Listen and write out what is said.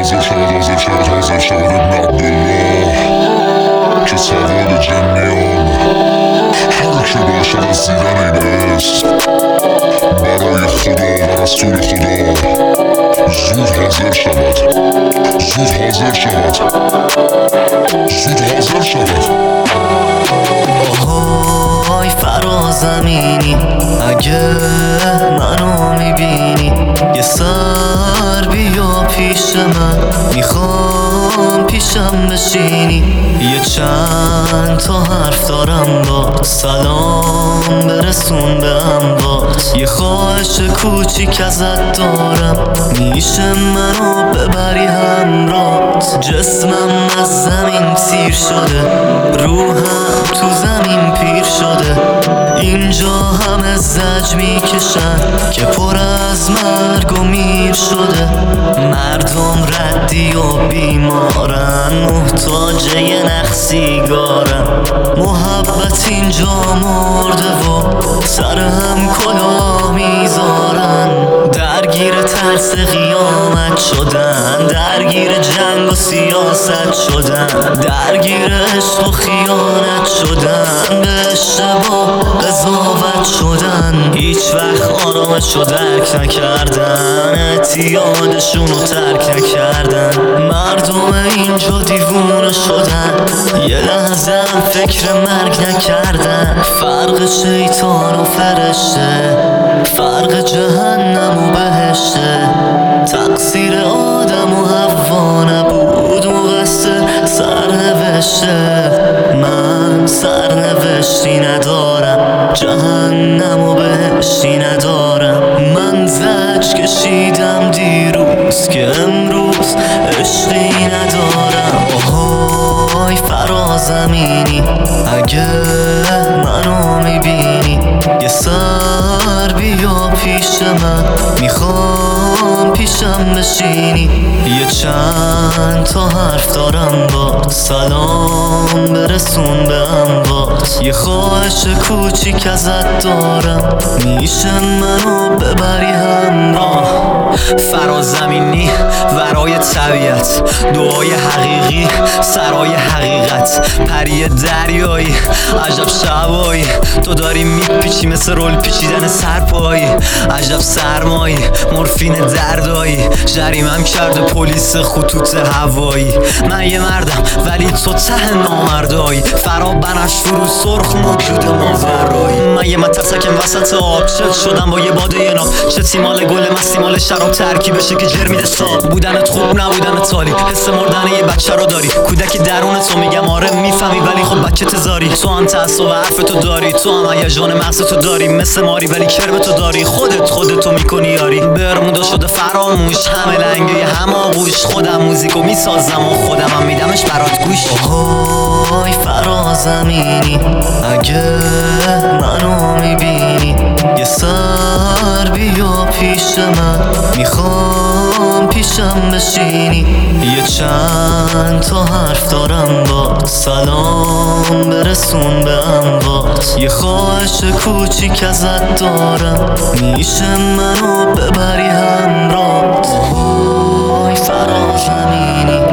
حاضر شود ابن عبدالله که سوال جنیان هر که باشد از دیدن این اسم برای خدا و رسول خدا زود حاضر شود، زود حاضر شود، زود حاضر شود. آهای فرازمینی اگه منو میبینی یه سر بیا پیش من، میخوام پیشم بشینی. یه چند تا حرف دارم با سلام برسون به اموات. یه خواهش کوچیک ازت دارم، میشه منو ببری همرات. جسمم از زمین سیر شده، روحم تو زمین پیر شده. اینجا همه زج میکشن که پر از مرگ و میر شده. مردم ردی و بیمارن، محتاج یه نخ سیگارن. محبت اینجا مرده و سر هم کلا میذارن. درگیر ترس قیامت شدن، درگیر جنگ و سیاست شدن، درگیر عشق و خیانت شدن، به اشتباه قضاوت شدن. هیچ وقت آرامش رو درک نکردن، اعتیادشون رو ترک نکردن. مردم اینجا دیوونه شدن، یه لحظه هم فکر مرگ نکردن. فرق شیطان و فرشته، فرق جهنم و بهشته. تقصیر آدم و حوا نبود، مقصر سرنوشته. من سرنوشتی ندارم، جهنم و بهشتی ندارم. من زج کشیدم دیروز که امروز عشقی ندارم. آهای فرازمینی اگه منو میبینی یه سر بیا پیش من، میخوام پیشم بشینی. یه چند تا حرف دارم با سلام برسون به اموات. یه خواهش کوچیک ازت دارم، میشه منو ببری همراه. فرازمینی ورای طبیعت، دعای حقیقی سرای حقیقت. پری دریایی عجب شبایی، تو داری میپیچی مثل رول پیچیدن سرپایی. عجب سرمایی مورفین دردایی، جریمم کرده پلیس خطوط هوایی. من یه مردم ولی تو ته نامردایی، فرا بنفش فرو سرخ موجود ماورایی. من یه مترسکم وسط آب، چت شدم با یه باده ناب. چه تیمال گل مستیمال شراب ترکی بشه که جر میده ساب. بودنت خوب نبودنت تالی، حس مردن یه بچه رو داری. کودک درونت رو میگم آره میفهمی ولی خب بچه تزاری. تو هم تعصب حرف تو داری، تو هم هیجان مغز تو داری. مثل ماری ولی کرم تو داری، خودتو میکنی یاری. برمودا شده فراموش، همه لنگه هم آغوش. خودم موزیکو میسازم و خودم هم میدمش برات گوش. آهای فرازمینی اگه منو میبینی یه سر بیا پیش من، میخوام پیشم بشینی. یه چند تا حرف دارم با سلام برسون به اموات. یه خواهش کوچیک ازت دارم، میشه منو ببری همرات. آهای فرازمینی